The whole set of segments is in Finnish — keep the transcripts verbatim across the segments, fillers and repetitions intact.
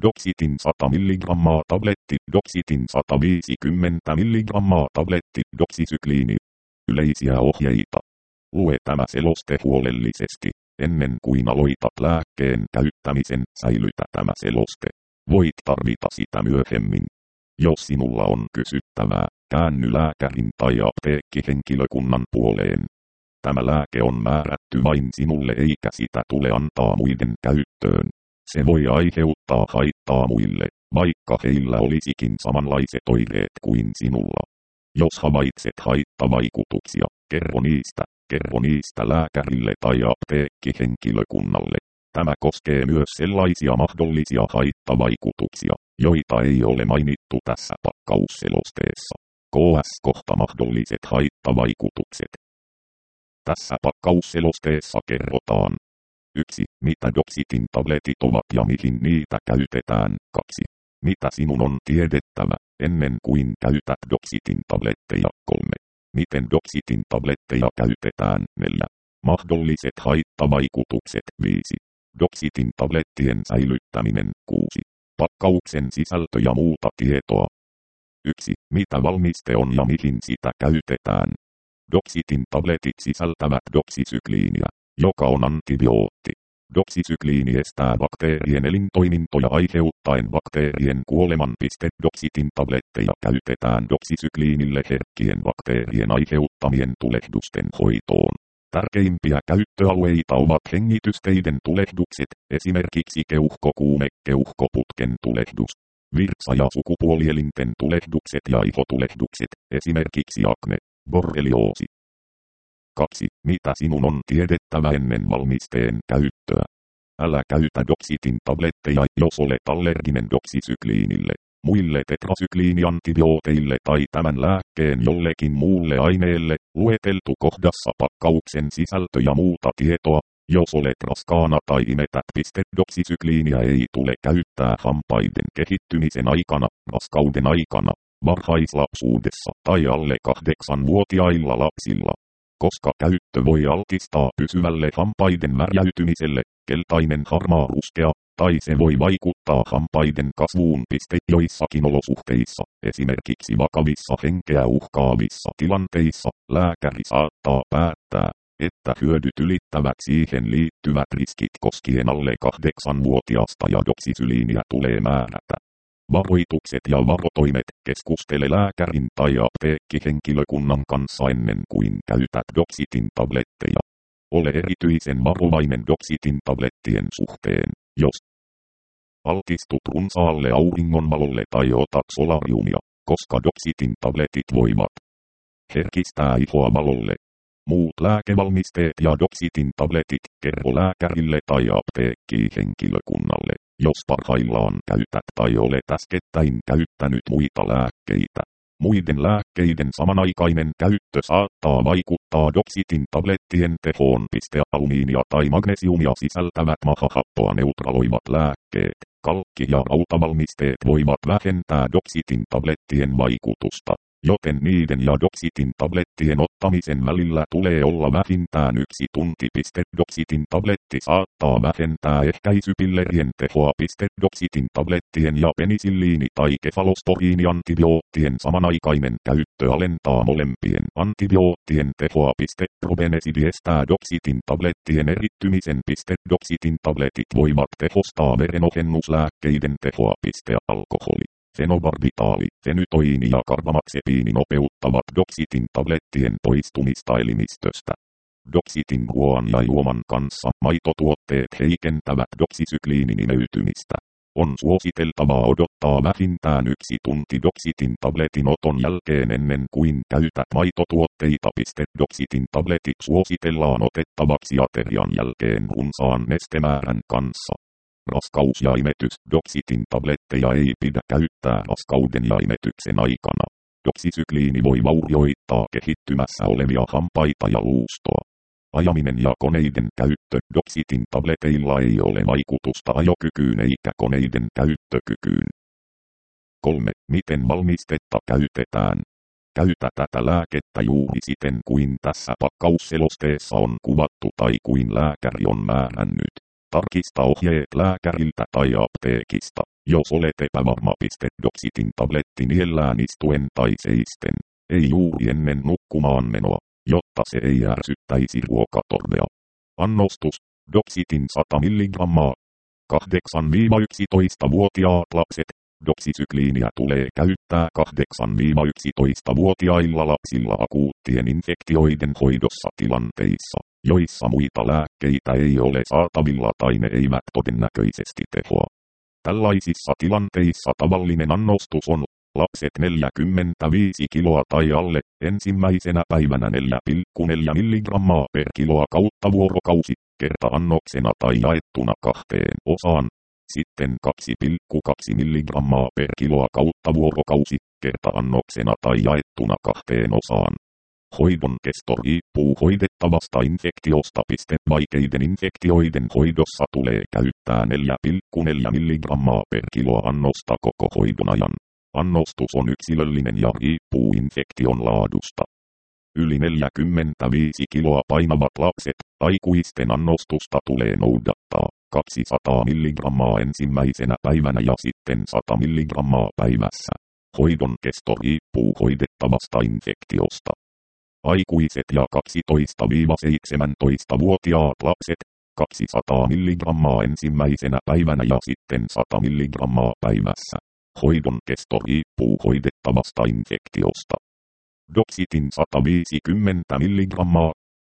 Doxitin sata milligrammaa tabletti, Doxitin sata viisikymmentä milligrammaa tabletti, doksisykliini. Yleisiä ohjeita. Lue tämä seloste huolellisesti. Ennen kuin aloitat lääkkeen käyttämisen, säilytä tämä seloste. Voit tarvita sitä myöhemmin. Jos sinulla on kysyttävää, käänny lääkärin tai apteekkihenkilökunnan puoleen. Tämä lääke on määrätty vain sinulle eikä sitä tule antaa muiden käyttöön. Se voi aiheuttaa haittaa muille, vaikka heillä olisikin samanlaiset oireet kuin sinulla. Jos havaitset haittavaikutuksia, kerro niistä. Kerro niistä lääkärille tai apteekkihenkilökunnalle. Tämä koskee myös sellaisia mahdollisia haittavaikutuksia, joita ei ole mainittu tässä pakkausselosteessa. Ks kohta mahdolliset haittavaikutukset. Tässä pakkausselosteessa kerrotaan. yksi. Mitä Doxitin tabletit ovat ja mihin niitä käytetään. kaksi. Mitä sinun on tiedettävä, ennen kuin käytät Doxitin tabletteja. kolme. Miten Doxitin tabletteja käytetään. neljä. Mahdolliset haittavaikutukset. viisi. Doxitin tablettien säilyttäminen. kuusi. Pakkauksen sisältö ja muuta tietoa. yksi. Mitä valmiste on ja mihin sitä käytetään. Doxitin tabletit sisältävät doksisykliiniä, joka on antibiootti. Doksisykliini estää bakteerien elintoimintoja aiheuttaen bakteerien kuoleman. Doxitin tabletteja käytetään doksisykliinille herkkien bakteerien aiheuttamien tulehdusten hoitoon. Tärkeimpiä käyttöalueita ovat hengitysteiden tulehdukset, esimerkiksi keuhkokuume, keuhkoputken tulehdus, virtsa- ja sukupuolielinten tulehdukset ja ihotulehdukset, esimerkiksi akne, borrelioosi. kaksi. Mitä sinun on tiedettävä ennen valmisteen käyttöä? Älä käytä Doxitin tabletteja, jos olet allerginen doksisykliinille, muille tetrasykliiniantibiooteille tai tämän lääkkeen jollekin muulle aineelle. Lueteltu kohdassa pakkauksen sisältö ja muuta tietoa. Jos olet raskaana tai imetät. Doksisykliiniä ei tule käyttää hampaiden kehittymisen aikana, raskauden aikana, varhaislapsuudessa tai alle kahdeksanvuotiailla lapsilla. Koska käyttö voi altistaa pysyvälle hampaiden värjäytymiselle, keltainen harmaa ruskea, tai se voi vaikuttaa hampaiden kasvuun. Joissakin olosuhteissa, esimerkiksi vakavissa henkeä uhkaavissa tilanteissa, lääkäri saattaa päättää, että hyödyt ylittävät siihen liittyvät riskit koskien alle kahdeksanvuotiaasta ja doksisyliiniä tulee määrätä. Varoitukset ja varotoimet. Keskustele lääkärin tai apteekkihenkilökunnan kanssa ennen kuin käytät Doxitin tabletteja. Ole erityisen varovainen Doxitin tablettien suhteen, jos altistut runsaalle auringonvalolle tai otat solariumia, koska Doxitin tabletit voivat herkistää ihoa valolle. Muut lääkevalmisteet ja Doxitin tabletit kerro lääkärille tai apteekkihenkilökunnalle, jos parhaillaan käytät tai olet äskettäin käyttänyt muita lääkkeitä. Muiden lääkkeiden samanaikainen käyttö saattaa vaikuttaa Doxitin tablettien tehoon. Alumiinia tai magnesiumia sisältävät mahahappoa neutraloivat lääkkeet, kalkki- ja rautavalmisteet voivat vähentää Doxitin tablettien vaikutusta, joten niiden ja Doxitin tablettien ottamisen välillä tulee olla vähintään yksi tunti. Doxitin tabletti saattaa vähentää ehkäisypillerien tehoa. Doxitin tablettien ja penisilliini- tai kefalosporiini-antibioottien samanaikainen käyttö alentaa molempien antibioottien tehoa. Probenecidi estää Doxitin tablettien erittymisen. Doxitin tabletit voivat tehostaa verenohennuslääkkeiden tehoa. Alkoholi, fenobarbitaali, fenytoiini ja karbamaxepiini nopeuttavat Doxitin tablettien poistumista elimistöstä. Doxitin ruoan ja juoman kanssa maitotuotteet heikentävät doksisykliinin imeytymistä. On suositeltavaa odottaa vähintään yksi tunti Doxitin tabletin oton jälkeen ennen kuin käytät maitotuotteita. Doxitin tabletit suositellaan otettavaksi aterian jälkeen runsaan nestemäärän kanssa. Raskaus ja imetys. Doxitin tabletteja ei pidä käyttää raskauden ja imetyksen aikana. Doksisykliini voi vaurioittaa kehittymässä olevia hampaita ja luustoa. Ajaminen ja koneiden käyttö. Doxitin tableteilla ei ole vaikutusta ajokykyyn eikä koneiden käyttökykyyn. kolme. Miten valmistetta käytetään? Käytä tätä lääkettä juuri siten kuin tässä pakkausselosteessa on kuvattu tai kuin lääkäri on määrännyt. Tarkista ohjeet lääkäriltä tai apteekista, jos olet epävarma. Doxitin tabletti niellään istuen tai seisten, ei juuri ennen nukkumaan menoa, jotta se ei ärsyttäisi ruokatorvea. Annostus, Doxitin sata milligrammaa. kahdeksan yksitoista-vuotiaat lapset. Doksisykliiniä tulee käyttää kahdeksan yksitoista-vuotiailla lapsilla akuuttien infektioiden hoidossa tilanteissa, joissa muita lääkkeitä ei ole saatavilla tai ne eivät todennäköisesti tehoa. Tällaisissa tilanteissa tavallinen annostus on lapset neljäkymmentäviisi kiloa tai alle, ensimmäisenä päivänä neljä pilkku neljä milligrammaa per kiloa kautta vuorokausi, kerta annoksena tai jaettuna kahteen osaan. Sitten kaksi pilkku kaksi milligrammaa per kiloa kautta vuorokausi, kerta annoksena tai jaettuna kahteen osaan. Hoidon kesto riippuu hoidettavasta infektiosta. Vaikeiden infektioiden hoidossa tulee käyttää neljä pilkku neljä milligrammaa per kiloa annosta koko hoidon ajan. Annostus on yksilöllinen ja riippuu infektion laadusta. Yli neljäkymmentäviisi kiloa painavat lapset, aikuisten annostusta tulee noudattaa kaksisataa milligrammaa ensimmäisenä päivänä ja sitten sata milligrammaa päivässä. Hoidon kesto riippuu hoidettavasta infektiosta. Aikuiset ja kaksitoista–seitsemäntoista-vuotiaat lapset, kaksisataa milligrammaa ensimmäisenä päivänä ja sitten sata milligrammaa päivässä. Hoidon kesto riippuu hoidettavasta infektiosta. Doxitin sata viisikymmentä milligrammaa.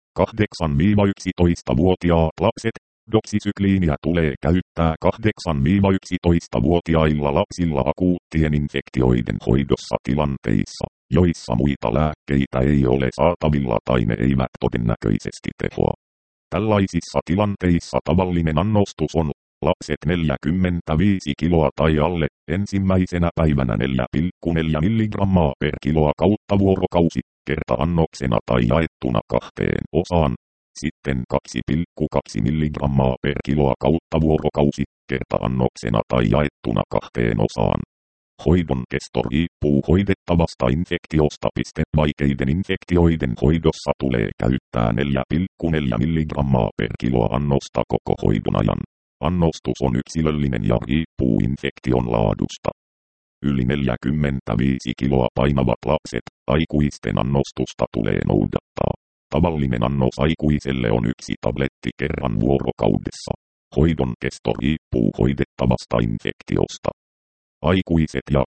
kahdeksan–yksitoista-vuotiaat lapset. Doksisykliiniä tulee käyttää kahdeksan–yksitoista-vuotiailla lapsilla akuuttien infektioiden hoidossa tilanteissa, joissa muita lääkkeitä ei ole saatavilla tai ne eivät todennäköisesti tehoa. Tällaisissa tilanteissa tavallinen annostus on lapset neljäkymmentäviisi kiloa tai alle, ensimmäisenä päivänä neljä pilkku neljä milligrammaa per kiloa kautta vuorokausi, kerta annoksena tai jaettuna kahteen osaan. Sitten kaksi pilkku kaksi milligrammaa per kiloa kautta vuorokausi, kerta annoksena tai jaettuna kahteen osaan. Hoidon kesto riippuu hoidettavasta infektiosta. Vaikeiden infektioiden hoidossa tulee käyttää neljä pilkku neljä milligrammaa per kiloa annosta koko hoidon ajan. Annostus on yksilöllinen ja riippuu infektion laadusta. Yli neljäkymmentäviisi kiloa painavat lapset, aikuisten annostusta tulee noudattaa. Tavallinen annos aikuiselle on yksi tabletti kerran vuorokaudessa. Hoidon kesto riippuu hoidettavasta infektiosta. Aikuiset ja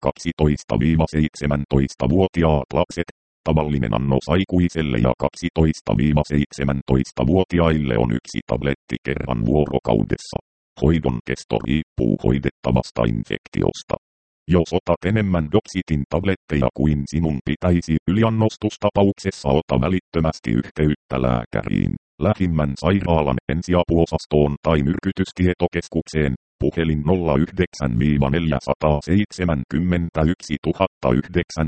kaksitoista–seitsemäntoista-vuotiaat lapset. Tavallinen annos aikuiselle ja kaksitoista–seitsemäntoista-vuotiaille on yksi tabletti kerran vuorokaudessa. Hoidon kesto riippuu hoidettavasta infektiosta. Jos otat enemmän Doxitin tabletteja kuin sinun pitäisi yliannostustapauksessa, ota välittömästi yhteyttä lääkäriin, lähimmän sairaalan ensiapuosastoon tai myrkytystietokeskukseen, puhelin nolla yhdeksän neljä seitsemän yksi yhdeksän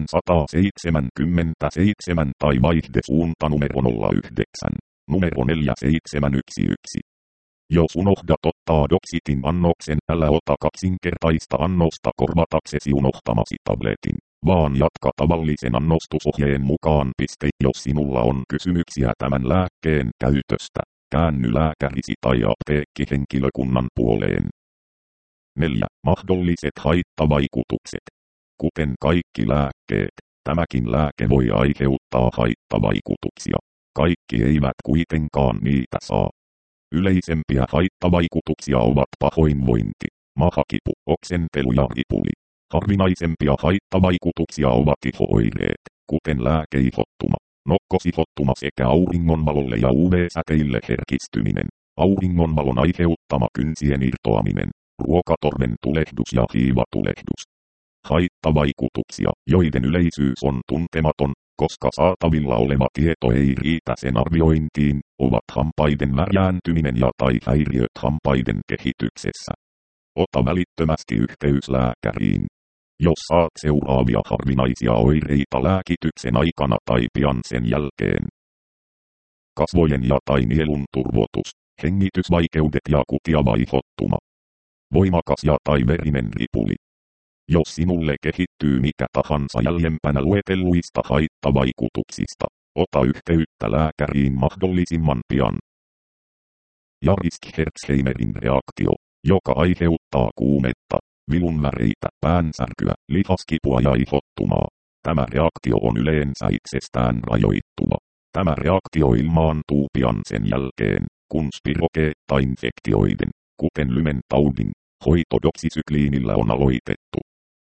seitsemän tai vaihdesuunta numero nolla yhdeksän, numero neljä seitsemän yksi yksi. Jos unohdat ottaa Doxitin annoksen, älä ota kaksinkertaista annosta korvataksesi unohtamasi tabletin, vaan jatka tavallisen annostusohjeen mukaan. Jos sinulla on kysymyksiä tämän lääkkeen käytöstä, käänny lääkärisi tai apteekkihenkilökunnan puoleen. neljä. Mahdolliset haittavaikutukset. Kuten kaikki lääkkeet, tämäkin lääke voi aiheuttaa haittavaikutuksia. Kaikki eivät kuitenkaan niitä saa. Yleisempiä haittavaikutuksia ovat pahoinvointi, mahakipu, oksentelu ja ripuli. Harvinaisempia haittavaikutuksia ovat iho-oireet, kuten lääkeihottuma, nokkosihottuma sekä auringonvalolle ja U V-säteille herkistyminen, auringonvalon aiheuttama kynsien irtoaminen, ruokatorven tulehdus ja hiivatulehdus. Haittavaikutuksia, joiden yleisyys on tuntematon, koska saatavilla oleva tieto ei riitä sen arviointiin, ovat hampaiden värjääntyminen ja tai häiriöt hampaiden kehityksessä. Ota välittömästi yhteys lääkäriin. Jos saat seuraavia harvinaisia oireita lääkityksen aikana tai pian sen jälkeen. Kasvojen ja tai nielun turvotus, hengitysvaikeudet ja kutiavaihottuma. Voimakas ja tai verinen ripuli. Jos sinulle kehittyy mikä tahansa jäljempänä luetelluista haittavaikutuksista, ota yhteyttä lääkäriin mahdollisimman pian. ja Risk-Herzheimerin reaktio, joka aiheuttaa kuumetta, vilunväreitä, päänsärkyä, lihaskipua ja ihottumaa. Tämä reaktio on yleensä itsestään rajoittuva. Tämä reaktio ilmaantuu pian sen jälkeen, kun spirokeetta-infektioiden, kuten lymentaudin, hoito doksisykliinillä on aloitettu.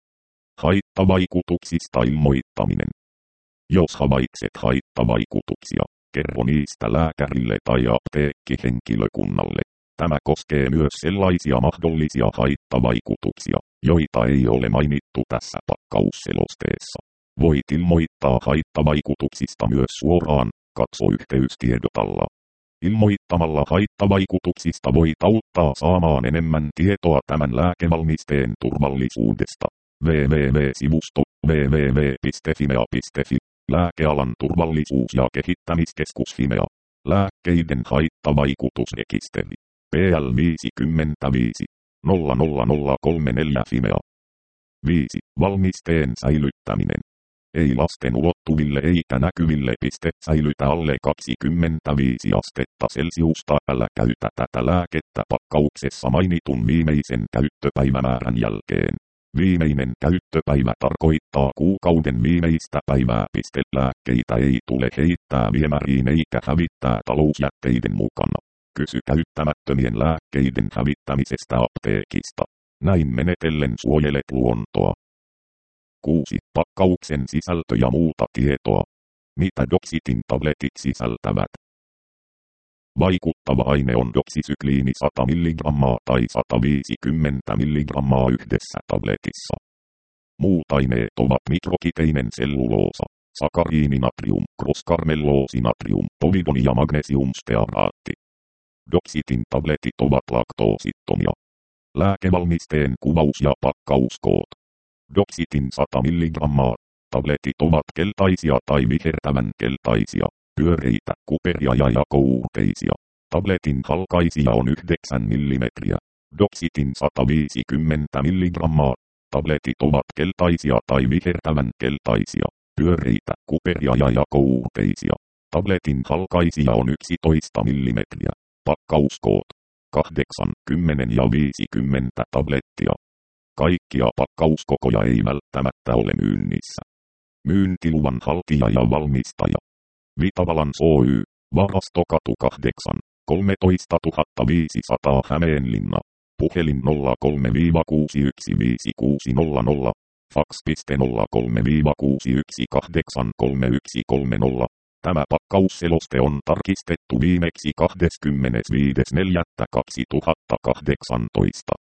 Haittavaikutuksista ilmoittaminen. Jos havaitset haittavaikutuksia, kerro niistä lääkärille tai apteekkihenkilökunnalle. Tämä koskee myös sellaisia mahdollisia haittavaikutuksia, joita ei ole mainittu tässä pakkausselosteessa. Voit ilmoittaa haittavaikutuksista myös suoraan, katso yhteystiedotalla. Ilmoittamalla haittavaikutuksista voit auttaa saamaan enemmän tietoa tämän lääkevalmisteen turvallisuudesta. www-sivusto www piste fimea piste fi Lääkealan turvallisuus- ja kehittämiskeskus Fimea. Lääkkeiden haittavaikutusrekisteri. P L viisikymmentäviisi nolla nolla nolla kolme neljä Fimea. viisi. Valmisteen säilyttäminen. Ei lasten ulottuville eikä näkyville piste säilytä alle kaksikymmentäviisi astetta Celsiusta. Älä käytä tätä lääkettä pakkauksessa mainitun viimeisen käyttöpäivämäärän jälkeen. Viimeinen käyttöpäivä tarkoittaa kuukauden viimeistä päivää. Lääkkeitä ei tule heittää viemäriin eikä hävittää talousjätteiden mukana. Kysy käyttämättömien lääkkeiden hävittämisestä apteekista. Näin menetellen suojelet luontoa. kuusi. Pakkauksen sisältö ja muuta tietoa. Mitä Doxitin tabletit sisältävät? Vaikuttava aine on doksisykliini sata milligrammaa tai sata viisikymmentä milligrammaa yhdessä tabletissa. Muut aineet ovat mikrokiteinen selluloosa, sakariininatrium, crosskarmelloosinatrium, povidoni ja magnesiumstearaatti. Doxitin tabletit ovat laktoosittomia. Lääkevalmisteen kuvaus ja pakkauskoot. Doxitin sata milligrammaa. Tabletit ovat keltaisia tai vihertävän keltaisia, pyöreitä, kuperia ja jakouuteisia. Tabletin halkaisija on yhdeksän millimetriä. Doxitin sata viisikymmentä milligrammaa. Tabletit ovat keltaisia tai vihertävän keltaisia, pyöreitä, kuperia ja jakouuteisia. Tabletin halkaisija on yksitoista millimetriä. Pakkauskoot. kahdeksan, kymmenen ja viisikymmentä tablettia. Kaikkia pakkauskokoja ei välttämättä ole myynnissä. Myyntiluvan haltija ja valmistaja. Vitavalans Oy, Varastokatu kahdeksan, kolmetoista tuhatta viisisataa Hämeenlinna. Puhelin nolla kolme kuusi yksi viisi kuusi nolla nolla, fax nolla kolme kuusi yksi kahdeksan kolme yksi kolme nolla. Tämä pakkausseloste on tarkistettu viimeksi kahdeskymmenesviides neljättä kaksituhattakahdeksantoista.